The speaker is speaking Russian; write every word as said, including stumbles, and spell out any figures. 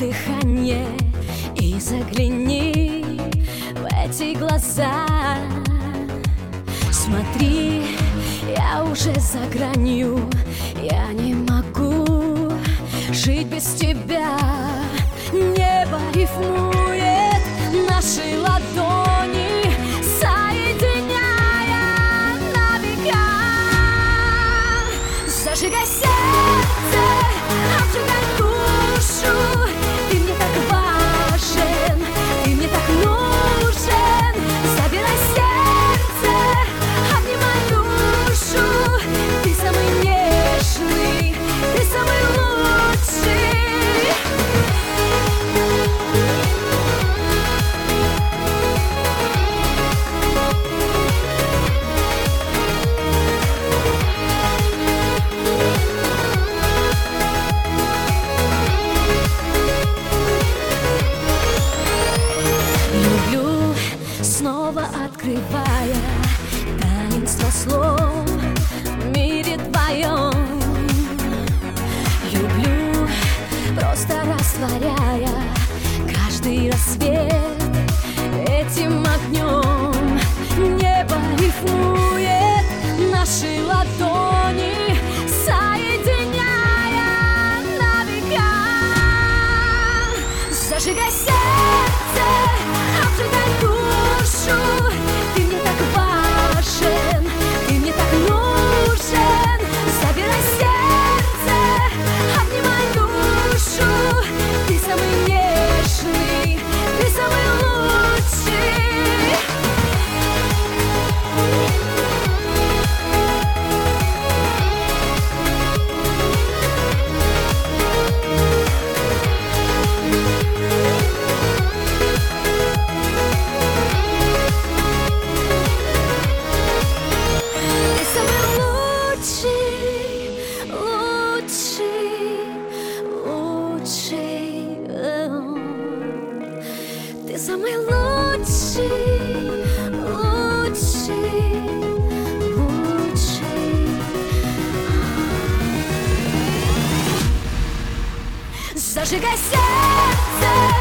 дыхание и загляни в эти глаза. Смотри, я уже за гранью, я не могу жить без тебя. Небо рифмует наши ладони, соединяя на века. Зажигай сердце, обжигай душу. Ты мне так важен, ты мне так нужен. Забирай сердце, обнимай душу. Ты самый нежный, ты самый лучший. Люблю, снова открывая таинство слов в мире твоем. Люблю, просто растворяя каждый рассвет этим огнем. Небо рифмует наши ладони, соединяя на века. Зажигай сердце, обжигай душу. Ты мне так важен, ты мне так нужен. Забирай сердце, обнимай душу. Ты самый нежный, ты самый лучший. Ты самый лучший, лучший, лучший. Зажигай сердце.